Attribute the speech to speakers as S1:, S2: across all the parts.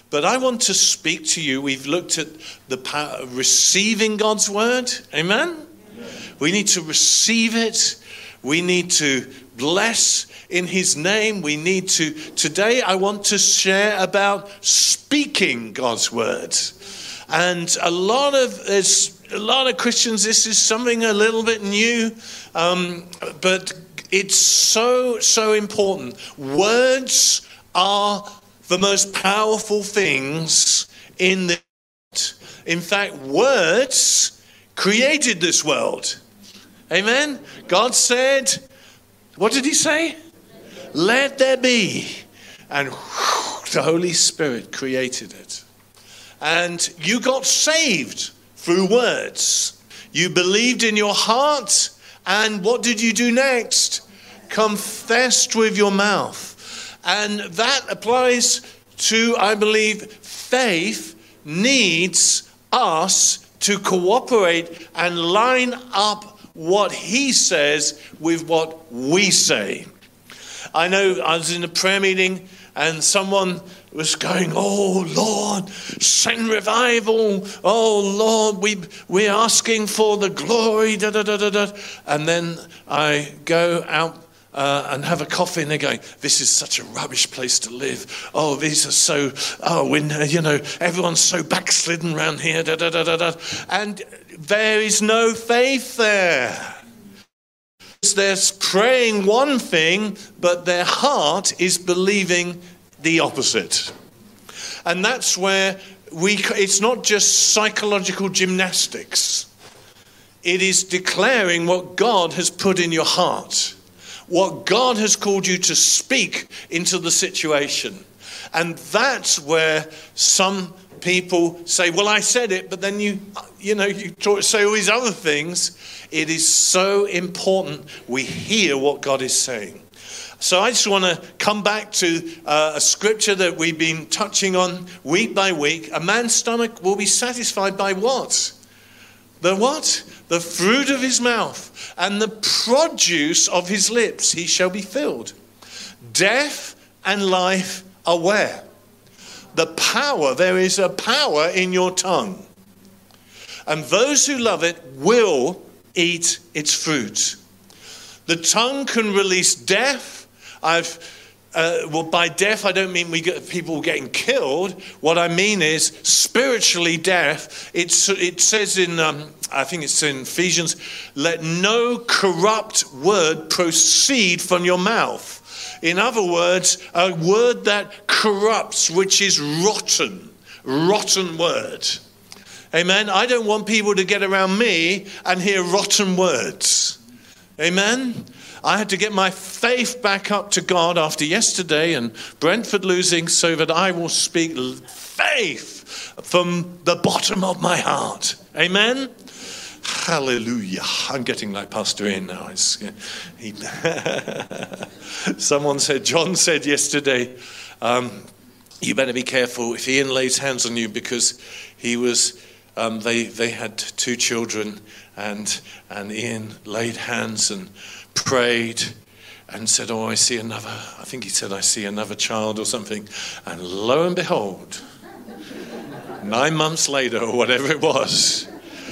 S1: But I want to speak to you. We've looked at the power of receiving God's word. Amen? We need to receive it. We need to bless in his name. We need to. Today I want to share about speaking God's word. And there's a lot of Christians, this is something a little bit new, but it's so important. Words are the most powerful things in the world. In fact, words created this world. Amen? God said, what did he say? Let there be. And the Holy Spirit created it. And you got saved through words. You believed in your heart. And what did you do next? Confessed with your mouth. And that applies to, I believe, faith needs us to cooperate and line up what he says with what we say. I know I was in a prayer meeting and someone was going, oh Lord, send revival. Oh Lord, we're asking for the glory. Da, da, da, da, da. And then I go out and have a coffee, and they're going, this is such a rubbish place to live. Oh, these are so, everyone's so backslidden around here. Da, da, da, da, da. And there is no faith there. They're praying one thing, but their heart is believing the opposite. And that's where it's not just psychological gymnastics. It is declaring what God has put in your heart. What God has called you to speak into the situation. And that's where some people say, well, I said it, but then you say all these other things. It is so important we hear what God is saying. So I just want to come back to a scripture that we've been touching on week by week. A man's stomach will be satisfied by what? The what? The fruit of his mouth and the produce of his lips he shall be filled. Death and life are where? The power, there is a power in your tongue. And those who love it will eat its fruit. The tongue can release death. By death, I don't mean we get people getting killed. What I mean is spiritually death. It says in, I think it's in Ephesians, let no corrupt word proceed from your mouth. In other words, a word that corrupts, which is rotten word. Amen. I don't want people to get around me and hear rotten words. Amen. I had to get my faith back up to God after yesterday and Brentford losing so that I will speak faith from the bottom of my heart. Amen. Hallelujah. I'm getting like Pastor Ian now. John said yesterday, you better be careful if Ian lays hands on you, because he was, they had 2 children and Ian laid hands and prayed and said, I see another, I think he said, I see another child or something. And lo and behold, 9 months later or whatever it was.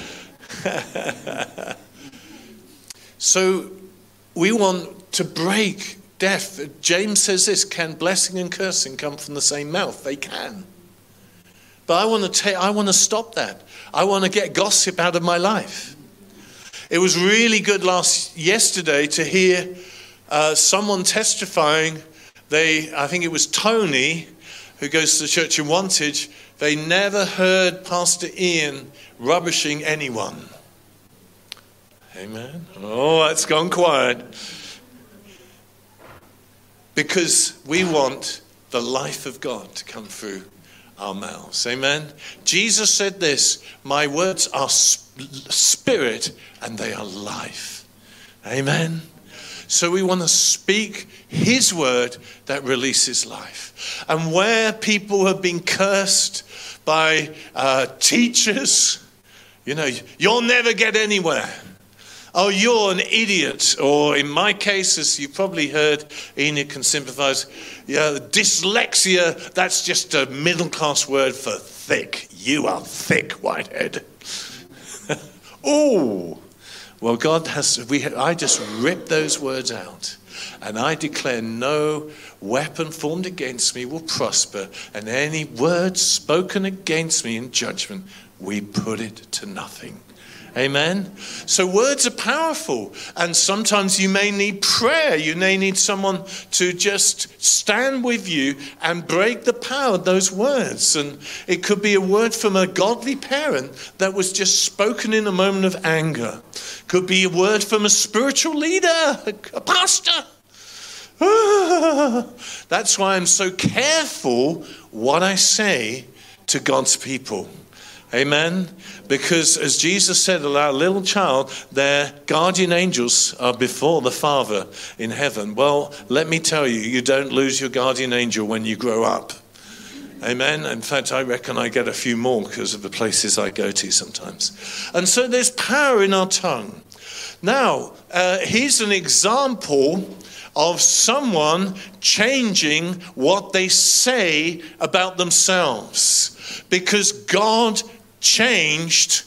S1: So we want to break death. James says this, can blessing and cursing come from the same mouth? They can. But I want to stop that. I want to get gossip out of my life. It was really good yesterday to hear someone testifying. I think it was Tony, who goes to the church in Wantage. They never heard Pastor Ian rubbishing anyone. Amen. Oh, that's gone quiet. Because we want the life of God to come through our mouths. Amen. Jesus said this, my words are spirit and they are life. Amen. So we want to speak his word that releases life. And where people have been cursed by teachers, you'll never get anywhere. Oh, you're an idiot. Or in my case, as you probably heard, Enoch can sympathize, yeah, dyslexia, that's just a middle-class word for thick. You are thick, Whitehead. Oh, well, I just ripped those words out. And I declare no weapon formed against me will prosper. And any word spoken against me in judgment, we put it to nothing. Amen. So words are powerful, and sometimes you may need prayer. You may need someone to just stand with you and break the power of those words. And it could be a word from a godly parent that was just spoken in a moment of anger. Could be a word from a spiritual leader, a pastor. That's why I'm so careful what I say to God's people. Amen. Because as Jesus said, our little child, their guardian angels are before the Father in heaven. Well, let me tell you, you don't lose your guardian angel when you grow up. Amen. In fact, I reckon I get a few more because of the places I go to sometimes. And so there's power in our tongue. Now, here's an example of someone changing what they say about themselves. Because God changed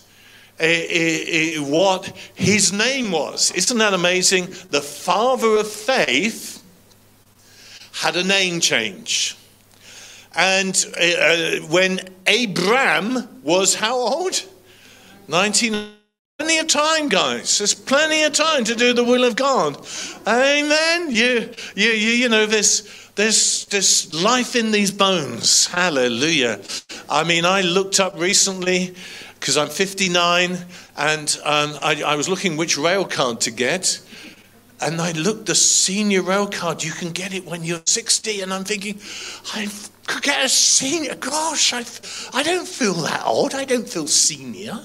S1: what his name was. Isn't that amazing? The father of faith had a name change. And when Abraham was how old? 19. Plenty of time, guys. There's plenty of time to do the will of God. Amen. You know, there's life in these bones. Hallelujah. I mean, I looked up recently because I'm 59, and I was looking which rail card to get, and I looked the senior rail card. You can get it when you're 60, and I'm thinking, I could get a senior. Gosh, I don't feel that old. I don't feel senior.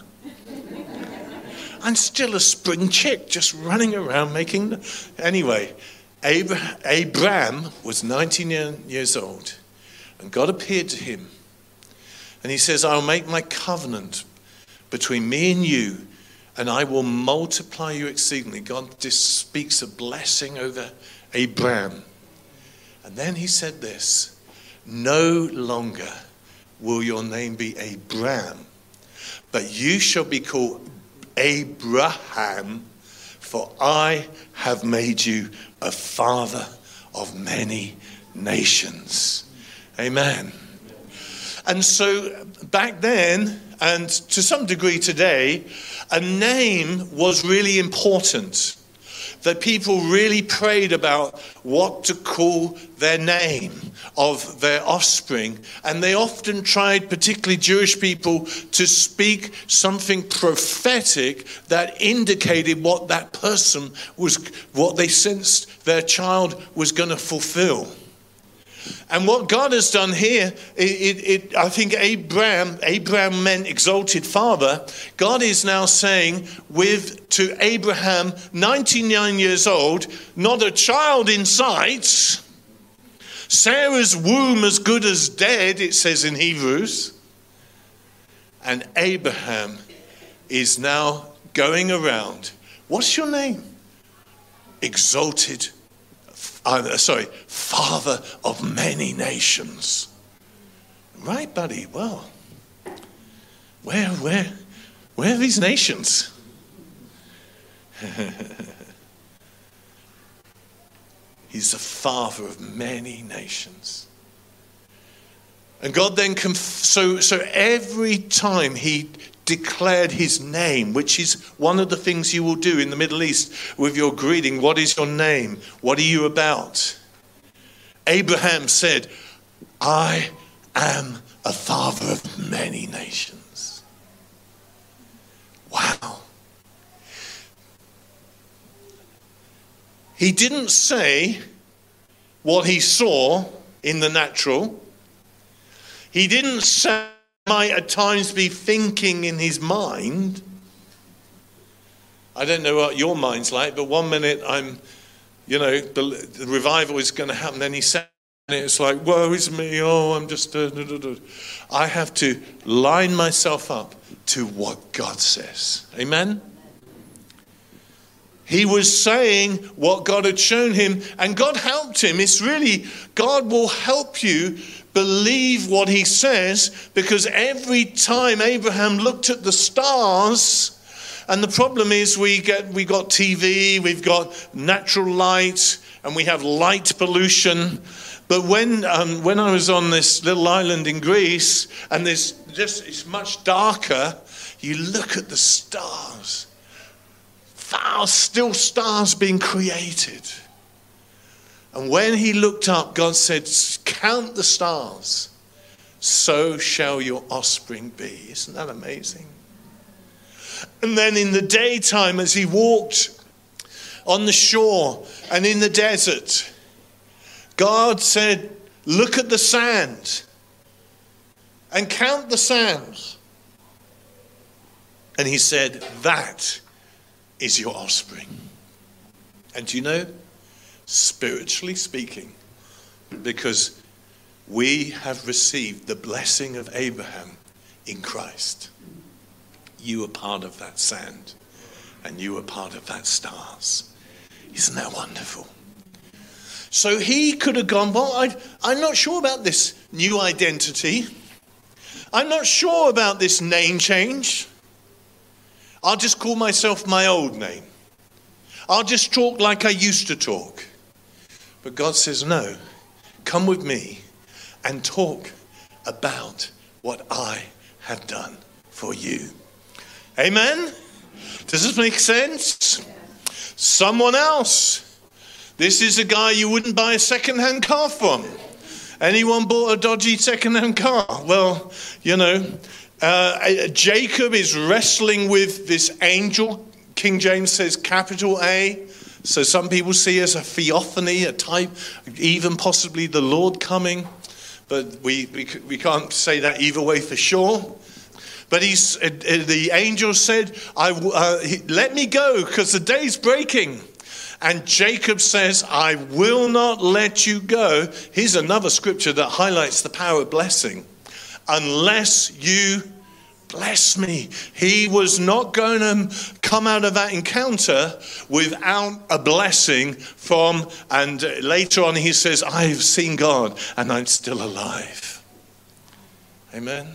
S1: I'm still a spring chick, just running around making... Anyway, Abraham was 19 years old, and God appeared to him. And he says, I'll make my covenant between me and you, and I will multiply you exceedingly. God just speaks a blessing over Abraham. And then he said this, no longer will your name be Abraham, but you shall be called Abraham, for I have made you a father of many nations. Amen. And so back then, and to some degree today, a name was really important. That people really prayed about what to call their name of their offspring. And they often tried, particularly Jewish people, to speak something prophetic that indicated what that person was, what they sensed their child was going to fulfill. And what God has done here, I think Abraham meant exalted father. God is now saying to Abraham, 99 years old, not a child in sight, Sarah's womb as good as dead, it says in Hebrews. And Abraham is now going around. What's your name? Exalted father of many nations. Right, buddy? Well, where are these nations? He's the father of many nations. And God then, so every time he declared his name, which is one of the things you will do in the Middle East with your greeting. What is your name? What are you about? Abraham said, I am a father of many nations. Wow. He didn't say what he saw in the natural. He didn't say might at times be thinking in his mind. I don't know what your mind's like, but one minute I'm, the revival is going to happen. Then he said, and it's like, woe is me. Oh, I'm just... I have to line myself up to what God says. Amen? He was saying what God had shown him, and God helped him. It's really, God will help you believe what he says, because every time Abraham looked at the stars, and the problem is we got TV, we've got natural light, and we have light pollution. But when I was on this little island in Greece, and it's much darker, you look at the stars. Still stars being created. And when he looked up, God said, count the stars, so shall your offspring be. Isn't that amazing? And then in the daytime, as he walked on the shore and in the desert, God said, look at the sand and count the sands. And he said, that is your offspring. And do you know, spiritually speaking, because we have received the blessing of Abraham in Christ, you are part of that sand and you are part of that stars. Isn't that wonderful? So he could have gone, well, I'm not sure about this new identity. I'm not sure about this name change. I'll just call myself my old name. I'll just talk like I used to talk. But God says, no, come with me and talk about what I have done for you. Amen? Does this make sense? Someone else. This is a guy you wouldn't buy a second-hand car from. Anyone bought a dodgy second-hand car? Well, you know, Jacob is wrestling with this angel. King James says capital A. So some people see it as a theophany, a type, even possibly the Lord coming. But we can't say that either way for sure. But the angel said, let me go because the day's breaking. And Jacob says, I will not let you go. Here's another scripture that highlights the power of blessing. Unless you bless me. He was not going to come out of that encounter without a blessing from, and later on he says, I've seen God and I'm still alive. Amen.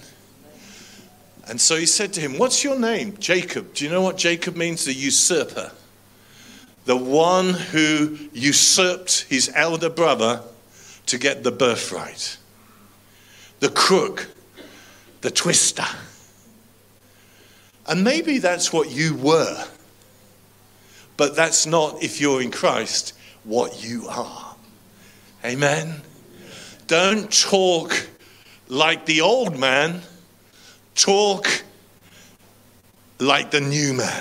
S1: And so he said to him, what's your name? Jacob. Do you know what Jacob means? The usurper. The one who usurped his elder brother to get the birthright. The crook. The twister. And maybe that's what you were. But that's not, if you're in Christ, what you are. Amen? Don't talk like the old man. Talk like the new man.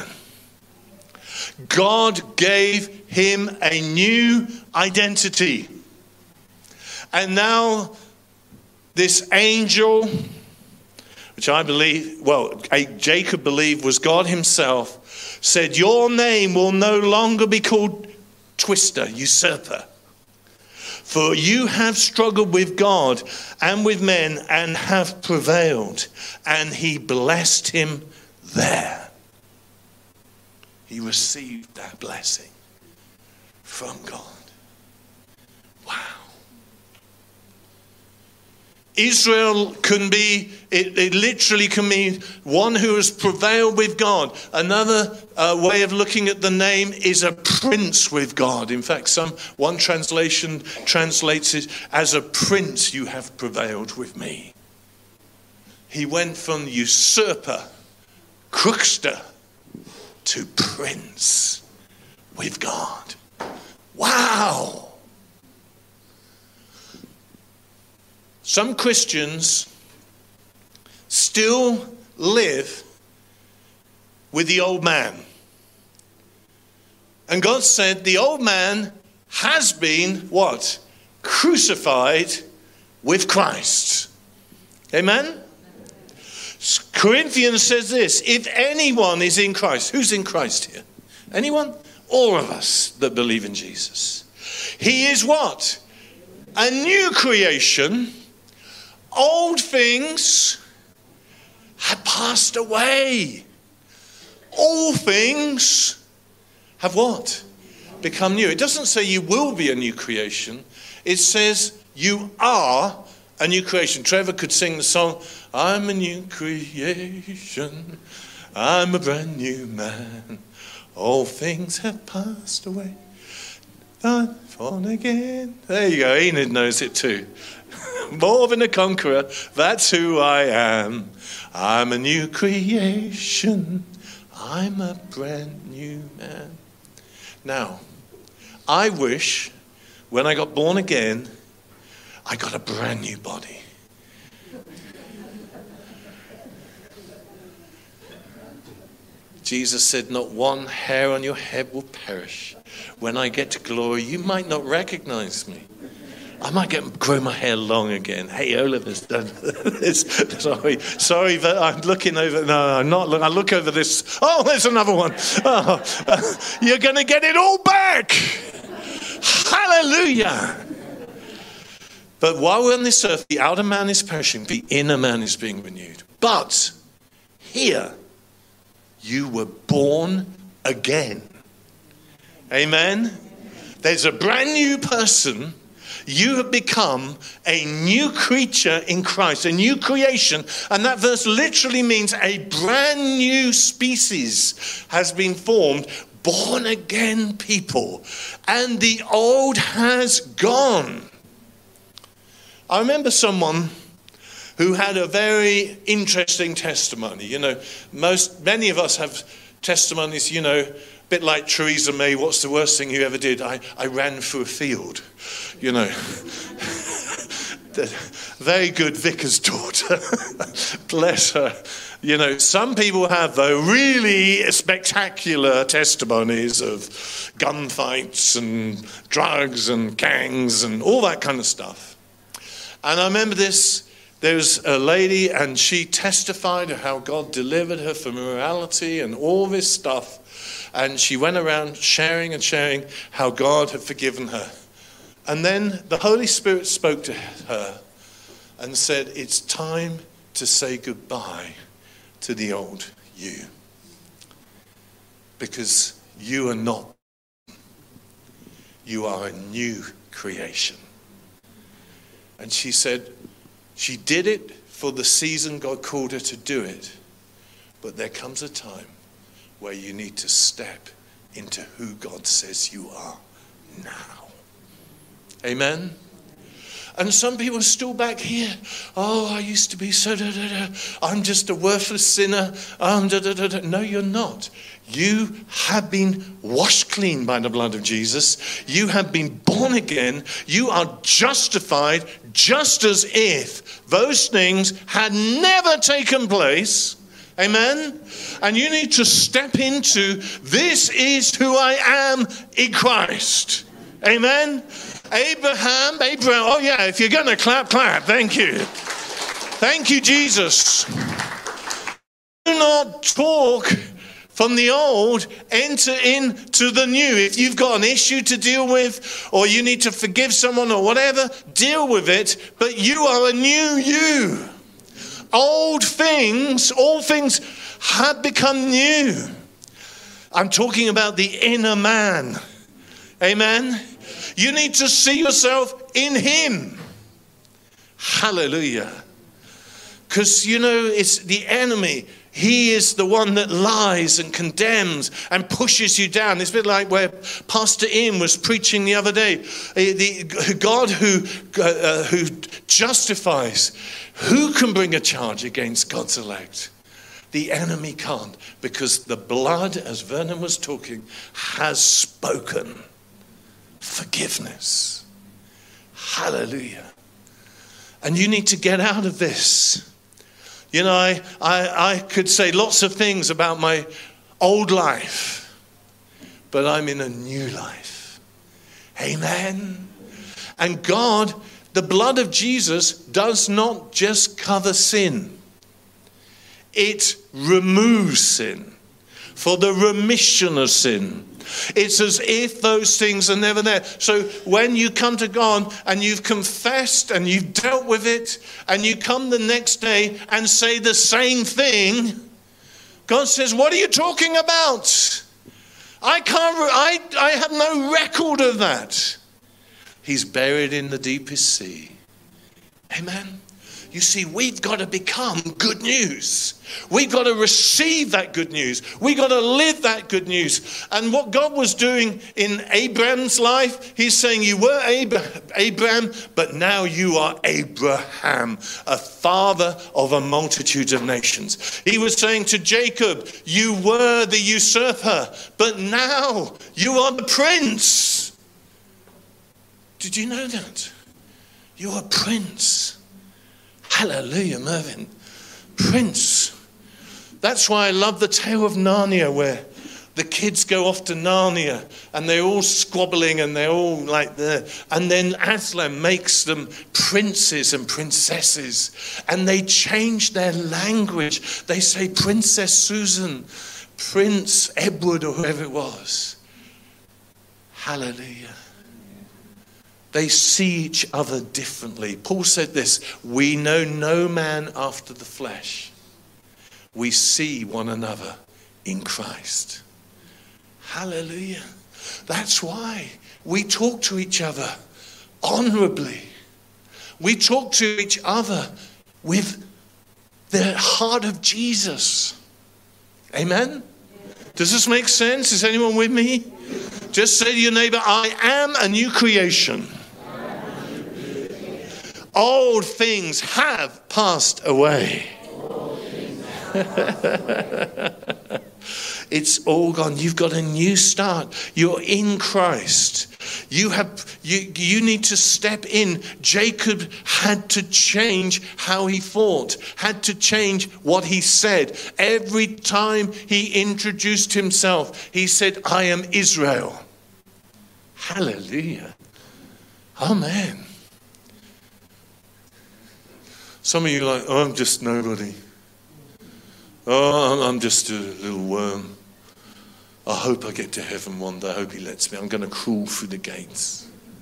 S1: God gave him a new identity. And now this angel, which I believe, Jacob believed was God himself, said, your name will no longer be called twister, usurper. For you have struggled with God and with men and have prevailed. And he blessed him there. He received that blessing from God. Wow. Israel can be, it literally can mean one who has prevailed with God. Another way of looking at the name is a prince with God. In fact, one translation translates it as a prince you have prevailed with me. He went from usurper, crookster, to prince with God. Wow. Some Christians still live with the old man. And God said the old man has been what? Crucified with Christ. Amen? Corinthians says this, if anyone is in Christ, who's in Christ here? Anyone? All of us that believe in Jesus. He is what? A new creation. Old things had passed away. All things have what? Become new. It doesn't say you will be a new creation. It says you are a new creation. Trevor could sing the song, I'm a new creation. I'm a brand new man. All things have passed away. I'm born again. There you go. Enid knows it too. More than a conqueror. That's who I am. I'm a new creation. I'm a brand new man. Now, I wish when I got born again, I got a brand new body. Jesus said, not one hair on your head will perish. When I get to glory, you might not recognize me. I might grow my hair long again. Hey, Oliver's done this. Sorry, but I'm looking over. No, I'm not. I look over this. Oh, there's another one. Oh, you're going to get it all back. Hallelujah. But while we're on this earth, the outer man is perishing. The inner man is being renewed. But here, you were born again. Amen. There's a brand new person. You have become a new creature in Christ, a new creation. And that verse literally means a brand new species has been formed, born again people. And the old has gone. I remember someone who had a very interesting testimony. You know, many of us have testimonies, you know, a bit like Theresa May, what's the worst thing you ever did? I ran through a field, you know. Very good vicar's daughter. Bless her. You know, some people have, though, really spectacular testimonies of gunfights and drugs and gangs and all that kind of stuff. And I remember there's a lady, and she testified of how God delivered her from immorality and all this stuff. And she went around sharing how God had forgiven her. And then the Holy Spirit spoke to her and said, it's time to say goodbye to the old you. Because you are not. You are a new creation. And she said she did it for the season God called her to do it. But there comes a time where you need to step into who God says you are now. Amen? And some people are still back here. Oh, I used to be so da-da-da. I'm just a worthless sinner. Da-da-da-da. No, you're not. You have been washed clean by the blood of Jesus. You have been born again. You are justified just as if those things had never taken place. Amen? And you need to step into, this is who I am in Christ. Amen? Abraham, oh yeah, if you're going to clap. Thank you. Thank you, Jesus. Do not talk from the old, enter into the new. If you've got an issue to deal with, or you need to forgive someone or whatever, deal with it. But you are a new you. All things have become new. I'm talking about the inner man. Amen. You need to see yourself in him. Hallelujah. Because, you know, it's the enemy. He is the one that lies and condemns and pushes you down. It's a bit like where Pastor Ian was preaching the other day. The God who justifies. Who can bring a charge against God's elect? The enemy can't, because the blood, as Vernon was talking, has spoken. Forgiveness. Hallelujah. And you need to get out of this. You know, I could say lots of things about my old life, but I'm in a new life. Amen. And God, the blood of Jesus does not just cover sin. It removes sin for the remission of sin. It's as if those things are never there. So when you come to God and you've confessed and you've dealt with it, and you come the next day and say the same thing, God says, what are you talking about? I have no record of that. He's buried in the deepest sea. Amen. You see, we've got to become good news. We've got to receive that good news. We've got to live that good news. And what God was doing in Abraham's life, he's saying, you were Abraham, but now you are Abraham, a father of a multitude of nations. He was saying to Jacob, you were the usurper, but now you are the prince. Did you know that? You're a prince. Hallelujah, Mervyn. Prince. That's why I love the tale of Narnia, where the kids go off to Narnia and they're all squabbling and they're all like there. And then Aslan makes them princes and princesses. And they change their language. They say Princess Susan, Prince Edward, or whoever it was. Hallelujah. They see each other differently. Paul said this, we know no man after the flesh. We see one another in Christ. Hallelujah. That's why we talk to each other honorably. We talk to each other with the heart of Jesus. Amen? Does this make sense? Is anyone with me? Just say to your neighbor, I am a new creation. Old things have passed away. It's all gone. You've got a new start. You're in Christ. You need to step in. Jacob had to change how he thought, had to change what he said. Every time he introduced himself, he said, I am Israel. Hallelujah. Amen. Some of you are like, oh, I'm just nobody. Oh, I'm just a little worm. I hope I get to heaven one day. I hope he lets me. I'm going to crawl through the gates.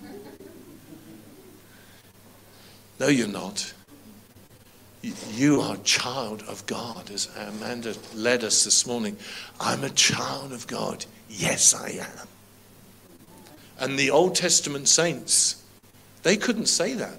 S1: No, you're not. You are a child of God, as Amanda led us this morning. I'm a child of God. Yes, I am. And the Old Testament saints, they couldn't say that.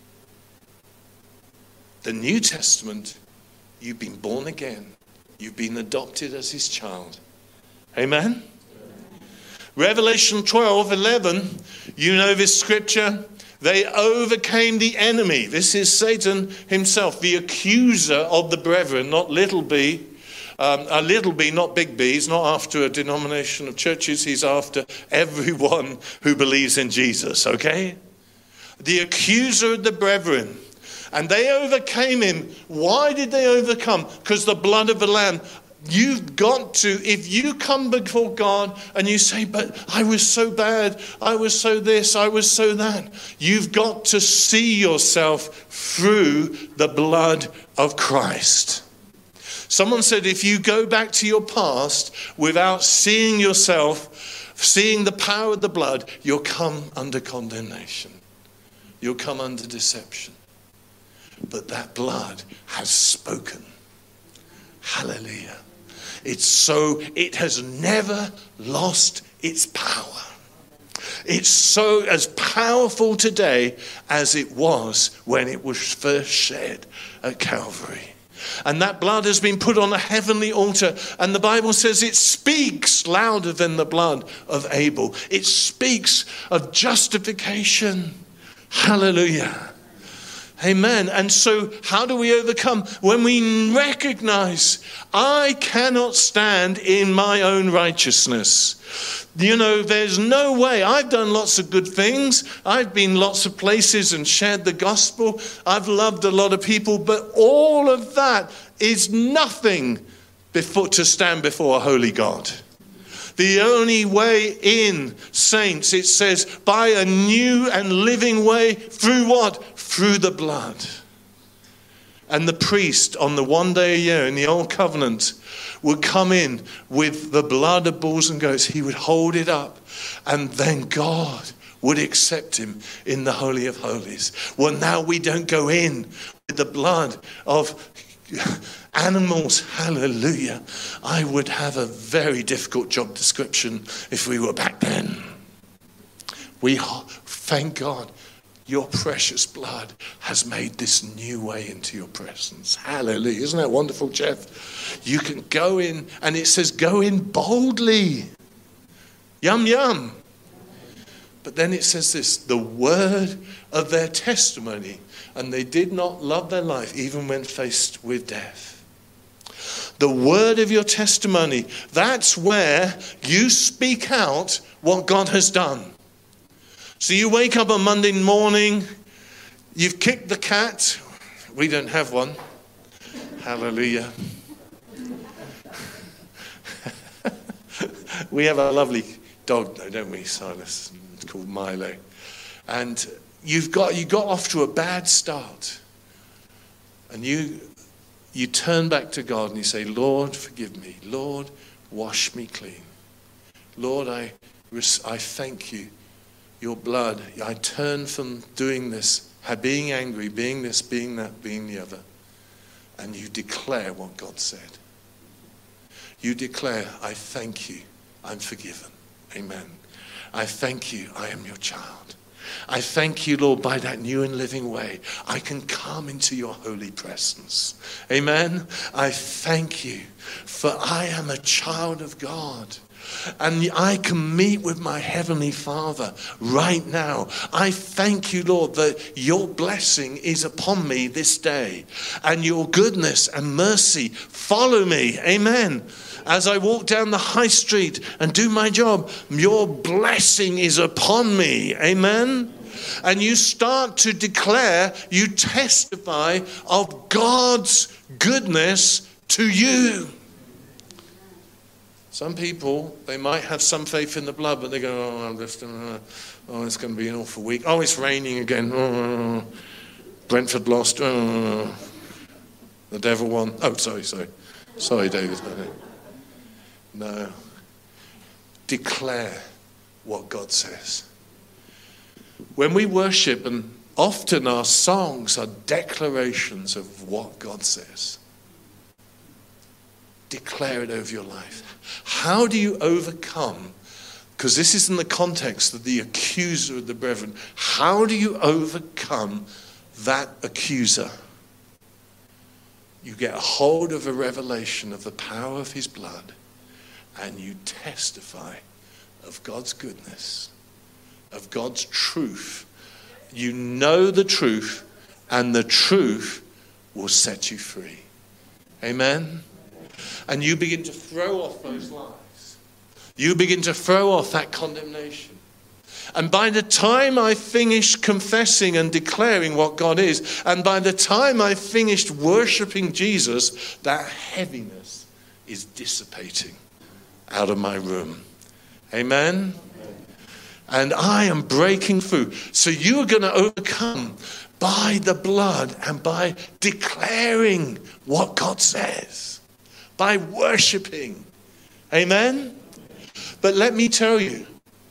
S1: The New Testament, you've been born again. You've been adopted as his child. Amen? Revelation 12:11, you know this scripture. They overcame the enemy. This is Satan himself, the accuser of the brethren, not little b. A little b, not big B. He's not after a denomination of churches. He's after everyone who believes in Jesus, okay? The accuser of the brethren. And they overcame him. Why did they overcome? Because the blood of the Lamb. You've got to, if you come before God and you say, but I was so bad, I was so this, I was so that. You've got to see yourself through the blood of Christ. Someone said, if you go back to your past without seeing yourself, seeing the power of the blood, you'll come under condemnation. You'll come under deception. But that blood has spoken. Hallelujah. It has never lost its power. It's so as powerful today as it was when it was first shed at Calvary. And that blood has been put on a heavenly altar. And the Bible says it speaks louder than the blood of Abel. It speaks of justification. Hallelujah. Amen. And so how do we overcome? When we recognize I cannot stand in my own righteousness. You know, there's no way. I've done lots of good things. I've been lots of places and shared the gospel. I've loved a lot of people. But all of that is nothing to stand before a holy God. The only way in, saints, it says, by a new and living way, through what? Through the blood. And the priest on the one day a year in the old covenant would come in with the blood of bulls and goats. He would hold it up, and then God would accept him in the Holy of Holies. Well, now we don't go in with the blood of animals, hallelujah. I would have a very difficult job description if we were back then. We thank God, your precious blood has made this new way into your presence. Hallelujah. Isn't that wonderful, Jeff? You can go in, and it says go in boldly. Yum, yum. But then it says this, the word of their testimony, and they did not love their life even when faced with death. The word of your testimony, that's where you speak out what God has done. So you wake up on Monday morning, you've kicked the cat. We don't have one. Hallelujah. We have a lovely dog though, don't we, Silas? It's called Milo. And you got off to a bad start. And you turn back to God and you say, Lord, forgive me. Lord, wash me clean. Lord, I thank you. Your blood, I turn from doing this, being angry, being this, being that, being the other. And you declare what God said. You declare, I thank you, I'm forgiven. Amen. I thank you, I am your child. I thank you, Lord, by that new and living way, I can come into your holy presence. Amen. I thank you, for I am a child of God. And I can meet with my Heavenly Father right now. I thank you, Lord, that your blessing is upon me this day. And your goodness and mercy follow me. Amen. As I walk down the high street and do my job, your blessing is upon me. Amen. And you start to declare, you testify of God's goodness to you. Some people, they might have some faith in the blood, but they go, it's going to be an awful week. Oh, it's raining again. Oh, Brentford lost. Oh, the devil won. Oh, sorry. Sorry, David. No. Declare what God says. When we worship, and often our songs are declarations of what God says. Declare it over your life. How do you overcome? Because this is in the context of the accuser of the brethren. How do you overcome that accuser? You get a hold of a revelation of the power of his blood, and you testify of God's goodness, of God's truth. You know the truth, and the truth will set you free. Amen? And you begin to throw off those lies. You begin to throw off that condemnation. And by the time I finished confessing and declaring what God is, and by the time I finished worshiping Jesus, that heaviness is dissipating out of my room. Amen? And I am breaking through. So you are going to overcome by the blood and by declaring what God says. By worshiping. Amen? But let me tell you,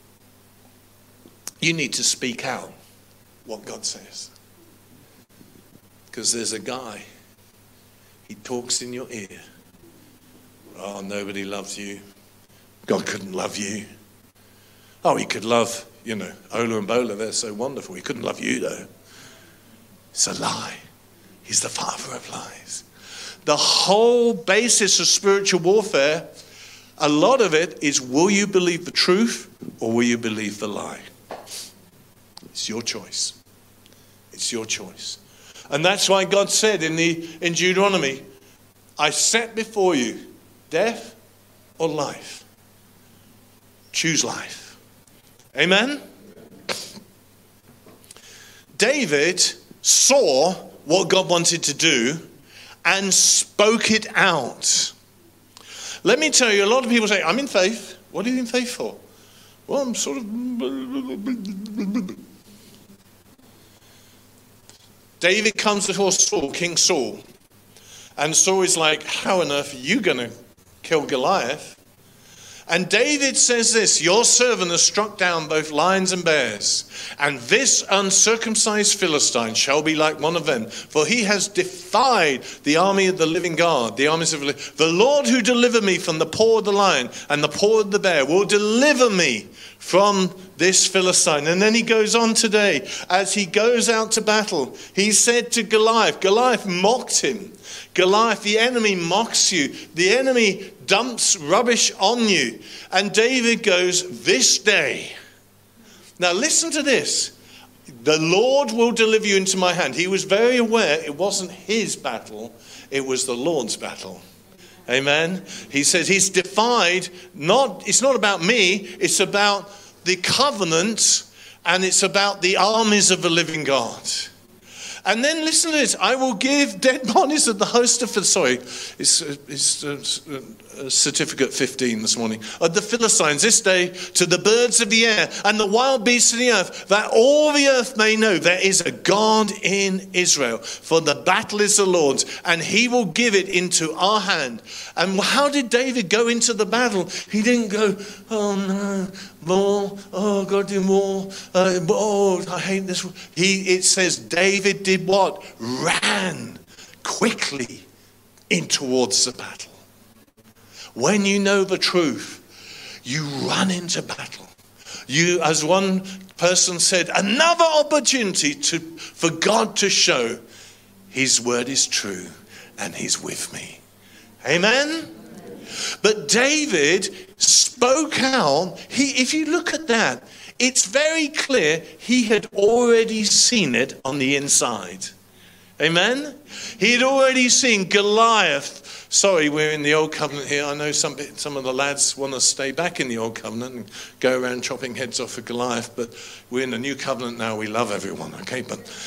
S1: you need to speak out what God says. Because there's a guy, he talks in your ear. Oh, nobody loves you. God couldn't love you. Oh, he could love, Ola and Bola, they're so wonderful. He couldn't love you, though. It's a lie. He's the father of lies. The whole basis of spiritual warfare, a lot of it is, will you believe the truth or will you believe the lie? It's your choice. It's your choice. And that's why God said in Deuteronomy, I set before you death or life. Choose life. Amen? David saw what God wanted to do and spoke it out. Let me tell you, a lot of people say, I'm in faith. What are you in faith for? Well, I'm sort of... David comes before Saul, King Saul. And Saul is like, how on earth are you going to kill Goliath? And David says this, your servant has struck down both lions and bears, and this uncircumcised Philistine shall be like one of them, for he has defied the army of the living God, the armies of the Lord who delivered me from the paw of the lion and the paw of the bear will deliver me from this Philistine. And then he goes on today, as he goes out to battle, he said to Goliath mocked him. Goliath, the enemy mocks you. The enemy dumps rubbish on you. And David goes, this day. Now listen to this. The Lord will deliver you into my hand. He was very aware it wasn't his battle. It was the Lord's battle. Amen. He says he's defied. It's not about me. It's about the covenant. And it's about the armies of the living God. And then listen to this. I will give dead bodies of the host of, it's certificate 15 this morning, of the Philistines this day to the birds of the air and the wild beasts of the earth, that all the earth may know there is a God in Israel. For the battle is the Lord's, and he will give it into our hand. And how did David go into the battle? He didn't go, oh no, more, oh God, do more, oh, I hate this. It says David did what? Ran quickly in towards the battle. When you know the truth, you run into battle. You, as one person said, another opportunity for God to show his word is true and he's with me. Amen? But David spoke out. If you look at that, it's very clear he had already seen it on the inside. Amen? He had already seen Goliath. Sorry, we're in the old covenant here. I know some of the lads want to stay back in the old covenant and go around chopping heads off of Goliath, but we're in the new covenant now. We love everyone, okay?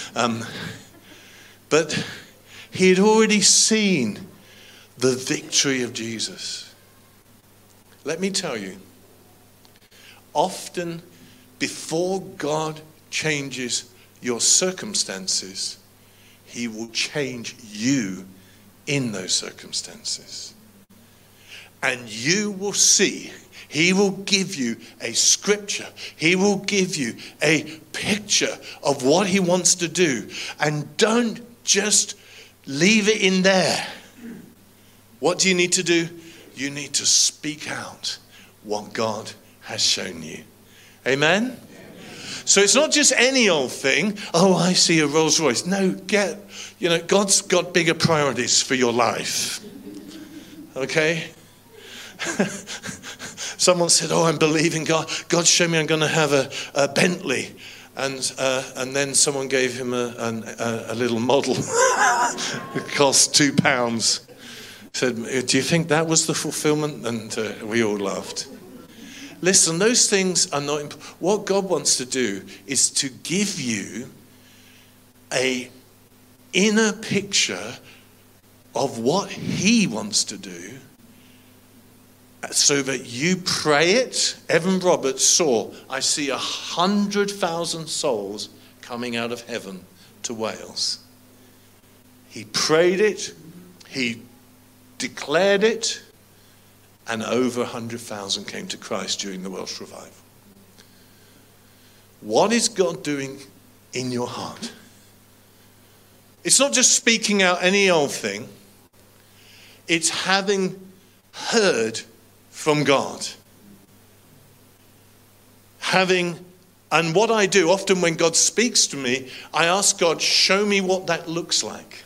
S1: But he had already seen the victory of Jesus. Let me tell you, often before God changes your circumstances, he will change you in those circumstances. And you will see, he will give you a scripture. He will give you a picture of what he wants to do. And don't just leave it in there. What do you need to do? You need to speak out what God has shown you. Amen? So it's not just any old thing. Oh, I see a Rolls Royce. No, God's got bigger priorities for your life. Okay? Someone said, oh, I'm believing God. God showed me I'm going to have a Bentley. And then someone gave him a little model. It cost £2. Said, do you think that was the fulfillment? And we all laughed. Listen, those things are not important. What God wants to do is to give you an inner picture of what he wants to do so that you pray it. Evan Roberts saw, I see 100,000 souls coming out of heaven to Wales. He prayed it, he declared it, and over 100,000 came to Christ during the Welsh revival. What is God doing in your heart? It's not just speaking out any old thing. It's having heard from God. And what I do, often when God speaks to me, I ask God, show me what that looks like.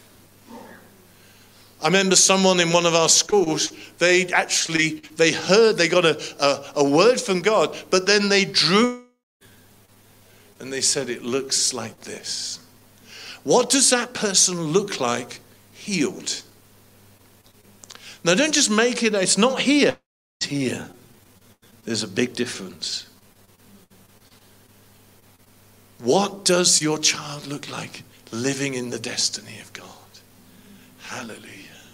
S1: I remember someone in one of our schools, they heard, they got a word from God, but then they drew, and they said, it looks like this. What does that person look like healed? Now don't just make it, it's not here, it's here. There's a big difference. What does your child look like living in the destiny of God? Hallelujah.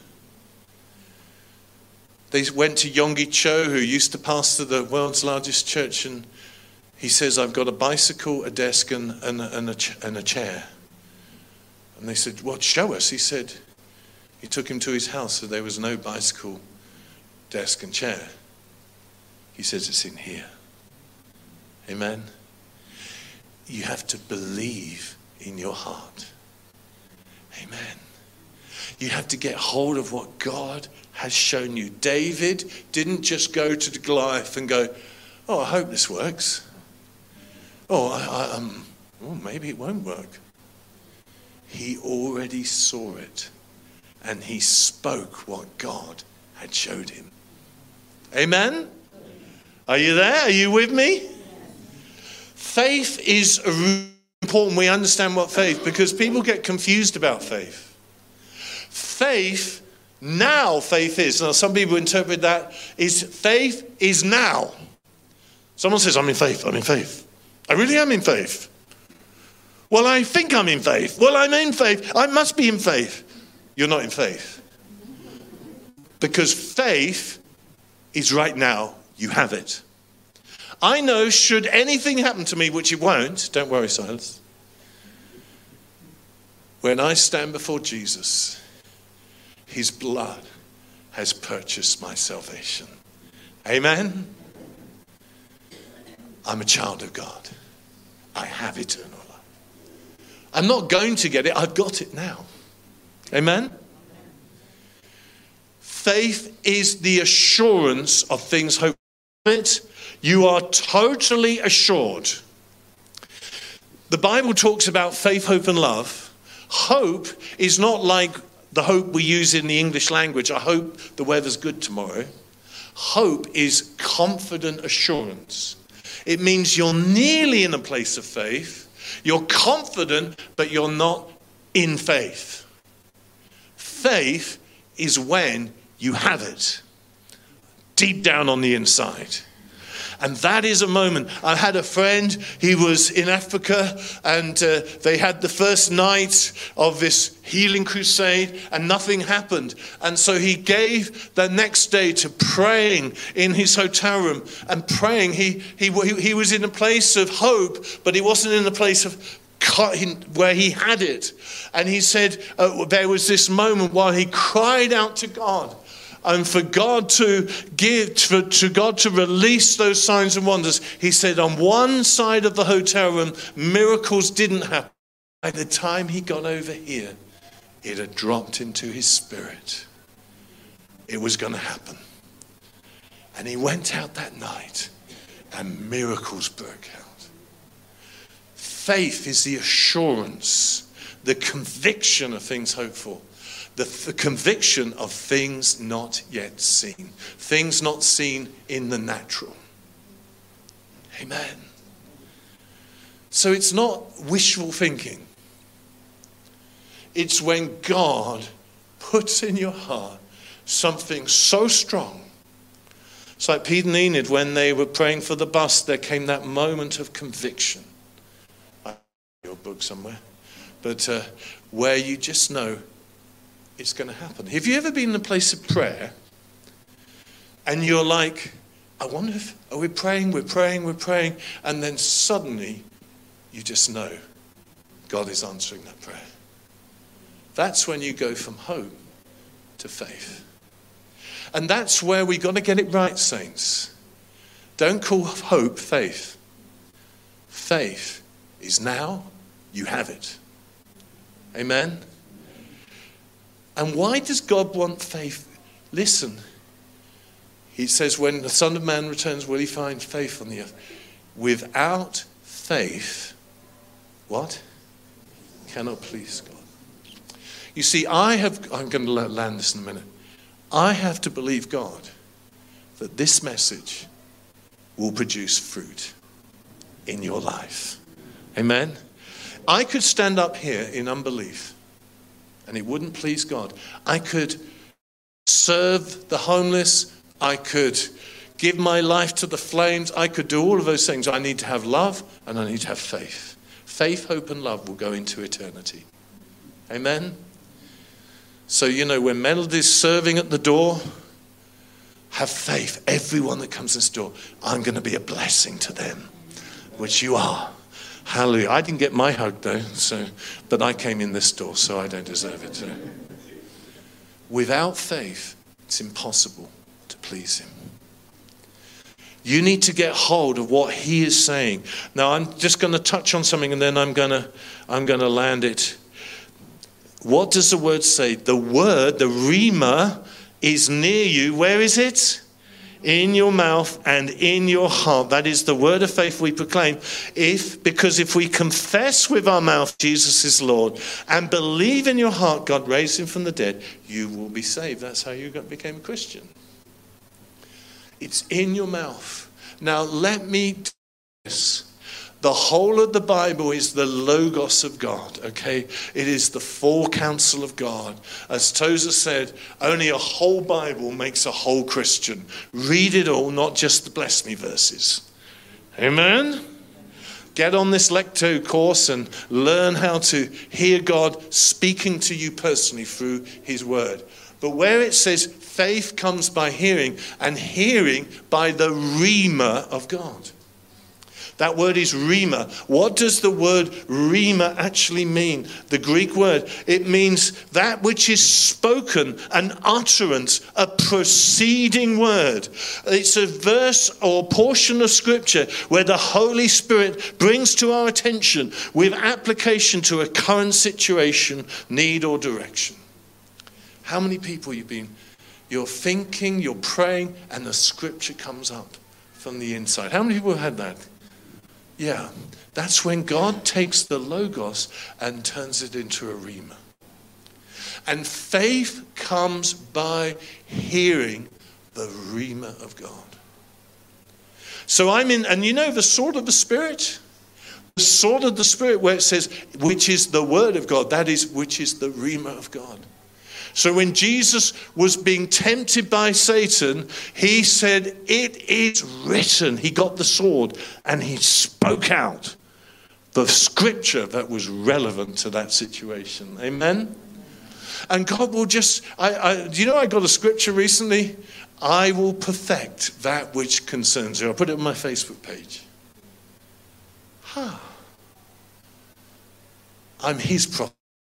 S1: They went to Yonggi Cho, who used to pastor the world's largest church, and he says, I've got a bicycle, a desk, and a chair. And they said, well, show us. He said, he took him to his house, so there was no bicycle, desk, and chair. He says it's in here. Amen. You have to believe in your heart. Amen. You have to get hold of what God has shown you. David didn't just go to the Goliath and go, oh, I hope this works. Oh, maybe it won't work. He already saw it, and he spoke what God had showed him. Amen? Are you there? Are you with me? Faith is important. We understand what faith, because people get confused about faith. Faith is. Now, some people interpret that is faith is now. Someone says, I'm in faith. I really am in faith. Well, I think I'm in faith. Well, I'm in faith. I must be in faith. You're not in faith. Because faith is right now. You have it. I know should anything happen to me, which it won't, don't worry, Silas. When I stand before Jesus, his blood has purchased my salvation. Amen? I'm a child of God. I have eternal life. I'm not going to get it. I've got it now. Amen? Faith is the assurance of things hoped for. You are totally assured. The Bible talks about faith, hope, and love. Hope is not like the hope we use in the English language. I hope the weather's good tomorrow. Hope is confident assurance. It means you're nearly in a place of faith. You're confident, but you're not in faith. Faith is when you have it deep down on the inside. And that is a moment. I had a friend, he was in Africa, and they had the first night of this healing crusade, and nothing happened. And so he gave the next day to praying in his hotel room and praying. He was in a place of hope, but he wasn't in a place of where he had it. And he said there was this moment while he cried out to God, and for God to God to release those signs and wonders. He said on one side of the hotel room, miracles didn't happen. By the time he got over here, it had dropped into his spirit. It was going to happen. And he went out that night, and miracles broke out. Faith is the assurance, the conviction of things hoped for. The conviction of things not yet seen. Things not seen in the natural. Amen. So it's not wishful thinking. It's when God puts in your heart something so strong. It's like Pete and Enid, when they were praying for the bus, there came that moment of conviction. I have your book somewhere. But where you just know it's going to happen. Have you ever been in a place of prayer and you're like, I wonder if, we're praying, and then suddenly you just know God is answering that prayer. That's when you go from hope to faith. And that's where we got to get it right, saints. Don't call hope faith. Faith is now, you have it. Amen? And why does God want faith? Listen, he says, when the Son of Man returns, will he find faith on the earth? Without faith, what? Cannot please God. You see, I'm going to land this in a minute. I have to believe God that this message will produce fruit in your life. Amen? I could stand up here in unbelief, and it wouldn't please God. I could serve the homeless. I could give my life to the flames. I could do all of those things. I need to have love, and I need to have faith. Faith, hope, and love will go into eternity. Amen? So, when Melody's serving at the door, have faith. Everyone that comes to this door, I'm going to be a blessing to them, which you are. Hallelujah. I didn't get my hug though, but I came in this door, so I don't deserve it. So. Without faith, it's impossible to please him. You need to get hold of what he is saying. Now, I'm just going to touch on something and then I'm going to land it. What does the word say? The word, the rhema, is near you. Where is it? In your mouth and in your heart. That is the word of faith we proclaim. Because if we confess with our mouth Jesus is Lord and believe in your heart God raised him from the dead, you will be saved. That's how you became a Christian. It's in your mouth. Now let me do this. The whole of the Bible is the Logos of God, okay? It is the full counsel of God. As Tozer said, only a whole Bible makes a whole Christian. Read it all, not just the bless me verses. Amen? Get on this Lecto course and learn how to hear God speaking to you personally through his word. But where it says faith comes by hearing, and hearing by the rhema of God. That word is rhema. What does the word rhema actually mean? The Greek word, it means that which is spoken, an utterance, a proceeding word. It's a verse or portion of scripture where the Holy Spirit brings to our attention with application to a current situation, need or direction. How many people you're thinking, you're praying, and the scripture comes up from the inside? How many people have had that? Yeah, that's when God takes the Logos and turns it into a rhema. And faith comes by hearing the rhema of God. So and you know the sword of the Spirit? The sword of the Spirit where it says, which is the word of God, that is, which is the rhema of God. So when Jesus was being tempted by Satan, he said, it is written. He got the sword and he spoke out the scripture that was relevant to that situation. Amen? And God will just, do you know I got a scripture recently? I will perfect that which concerns you. I'll put it on my Facebook page. I'm his prophet.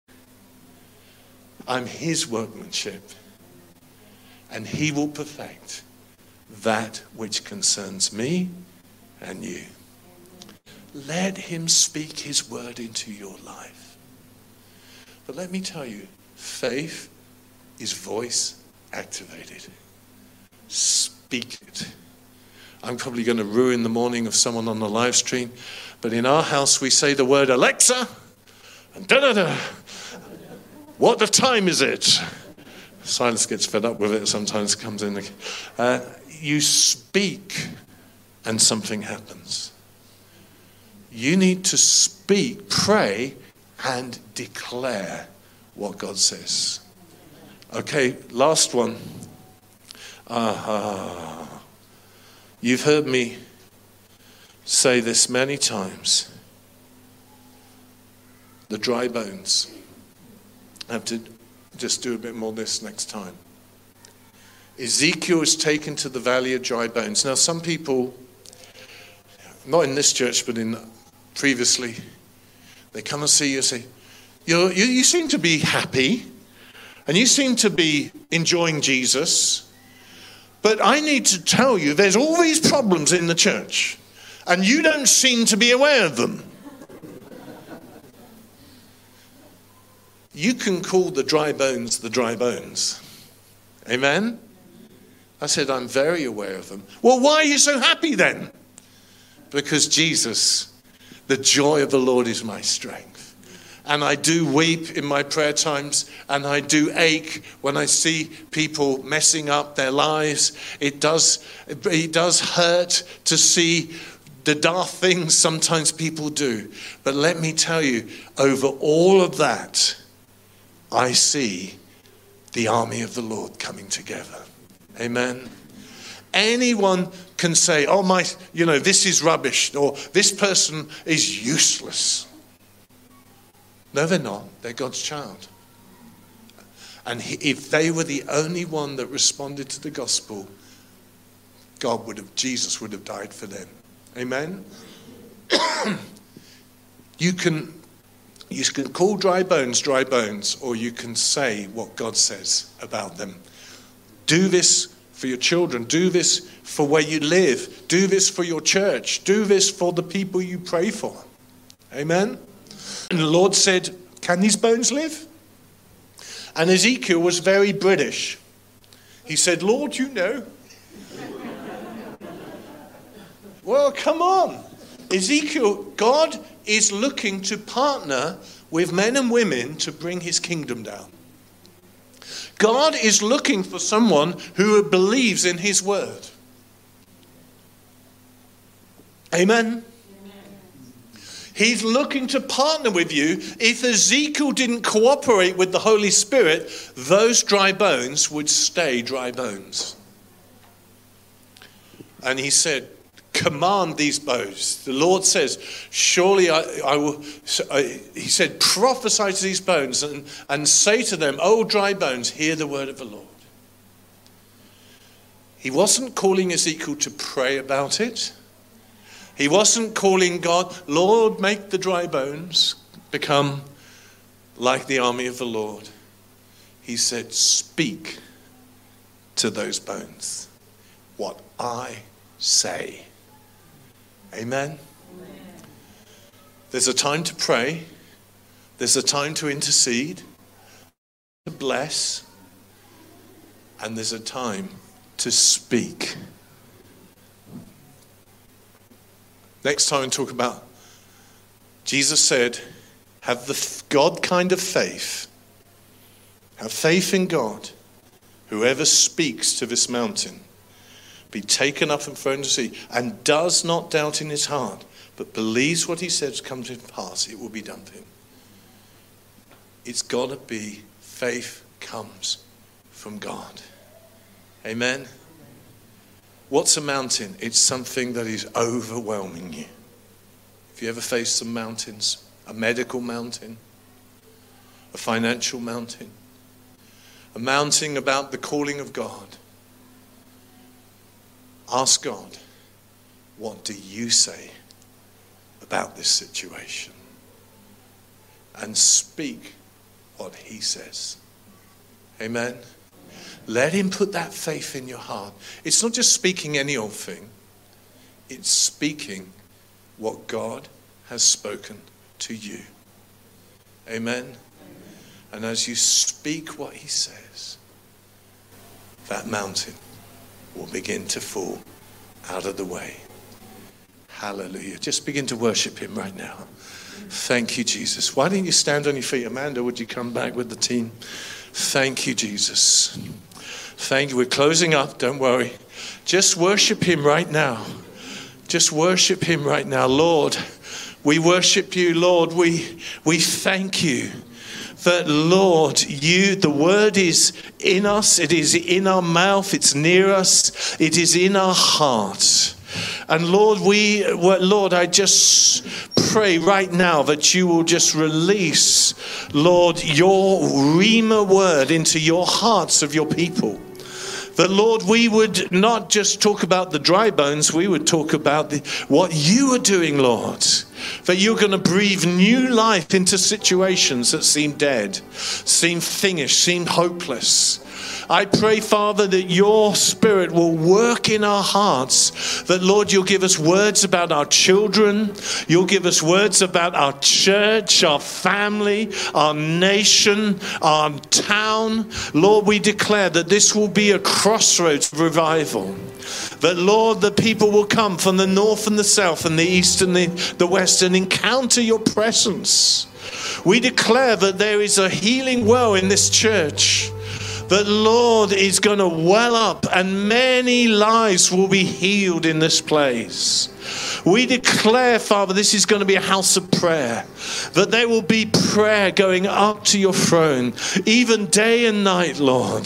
S1: I'm his workmanship, and he will perfect that which concerns me and you. Let him speak his word into your life. But let me tell you, faith is voice activated. Speak it. I'm probably going to ruin the morning of someone on the live stream, but in our house we say the word Alexa, and da-da-da. What the time is it? Silas gets fed up with it, sometimes comes in. You speak and something happens. You need to speak, pray, and declare what God says. Okay, last one. You've heard me say this many times. The dry bones. I have to just do a bit more of this next time. Ezekiel is taken to the valley of dry bones. Now, some people, not in this church, but in previously, they come and see you and say, you seem to be happy, and you seem to be enjoying Jesus, but I need to tell you there's all these problems in the church, and you don't seem to be aware of them. You can call the dry bones. Amen? I said, I'm very aware of them. Well, why are you so happy then? Because Jesus, the joy of the Lord is my strength. And I do weep in my prayer times, and I do ache when I see people messing up their lives. It does hurt to see the daft things sometimes people do. But let me tell you, over all of that, I see the army of the Lord coming together. Amen. Anyone can say, oh this is rubbish, or this person is useless. No, they're not. They're God's child. And if they were the only one that responded to the gospel, Jesus would have died for them. Amen. You can call dry bones, or you can say what God says about them. Do this for your children. Do this for where you live. Do this for your church. Do this for the people you pray for. Amen? And the Lord said, can these bones live? And Ezekiel was very British. He said, Lord, you know. Well, come on. Ezekiel, God is looking to partner with men and women to bring his kingdom down. God is looking for someone who believes in his word. Amen? He's looking to partner with you. If Ezekiel didn't cooperate with the Holy Spirit, those dry bones would stay dry bones. And he said, command these bones. The Lord says, surely I will. He said, prophesy to these bones and say to them, O dry bones, hear the word of the Lord. He wasn't calling Ezekiel to pray about it. He wasn't calling God, Lord, make the dry bones become like the army of the Lord. He said, speak to those bones what I say. Amen? There's a time to pray. There's a time to intercede, to bless, and there's a time to speak. Next time we talk about, Jesus said, have the God kind of faith. Have faith in God. Whoever speaks to this mountain, be taken up and thrown into the sea, and does not doubt in his heart, but believes what he says comes to pass, it will be done for him. It's got to be faith comes from God. Amen? What's a mountain? It's something that is overwhelming you. If you ever faced some mountains, a medical mountain, a financial mountain, a mountain about the calling of God, ask God, what do you say about this situation? And speak what he says. Amen? Let him put that faith in your heart. It's not just speaking any old thing. It's speaking what God has spoken to you. Amen? And as you speak what he says, that mountain will begin to fall out of the way. Hallelujah. Just begin to worship him right now. Thank you, Jesus. Why don't you stand on your feet? Amanda, would you come back with the team? Thank you, Jesus. Thank you. We're closing up. Don't worry. Just worship him right now. Just worship him right now. Lord, we worship you. Lord, we thank you that, Lord, the word is in us. It is in our mouth. It's near us. It is in our heart. And Lord, I just pray right now that you will just release, Lord, your Rhema word into your hearts of your people. That, Lord, we would not just talk about the dry bones, we would talk about what you are doing, Lord. That you're going to breathe new life into situations that seem dead, seem finished, seem hopeless. I pray, Father, that your Spirit will work in our hearts. That, Lord, you'll give us words about our children. You'll give us words about our church, our family, our nation, our town. Lord, we declare that this will be a crossroads revival. That, Lord, the people will come from the north and the south and the east and the west and encounter your presence. We declare that there is a healing well in this church. That, Lord, is going to well up and many lives will be healed in this place. We declare, Father, this is going to be a house of prayer. That there will be prayer going up to your throne, even day and night, Lord.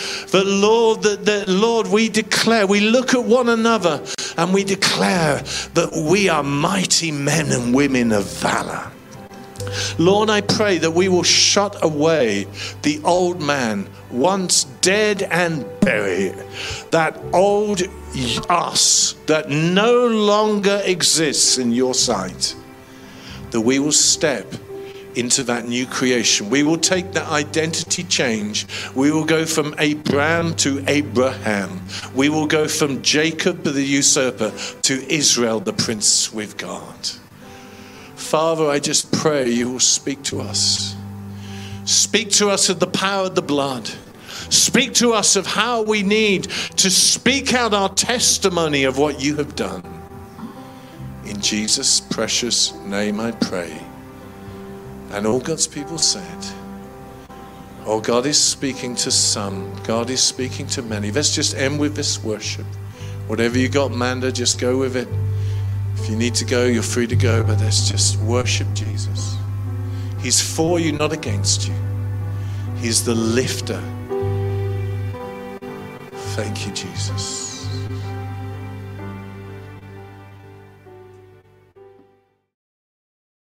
S1: That, Lord, we declare, we look at one another and we declare that we are mighty men and women of valor. Lord, I pray that we will shut away the old man, once dead and buried, that old us that no longer exists in your sight, that we will step into that new creation. We will take that identity change. We will go from Abraham to Abraham. We will go from Jacob the usurper to Israel the prince with God. Father, I just pray you will speak to us. Speak to us of the power of the blood. Speak to us of how we need to speak out our testimony of what you have done. In Jesus' precious name I pray. And all God's people said, oh, God is speaking to some. God is speaking to many. Let's just end with this worship. Whatever you got, Manda, just go with it. If you need to go, you're free to go, but let's just worship Jesus. He's for you, not against you. He's the lifter. Thank you, Jesus.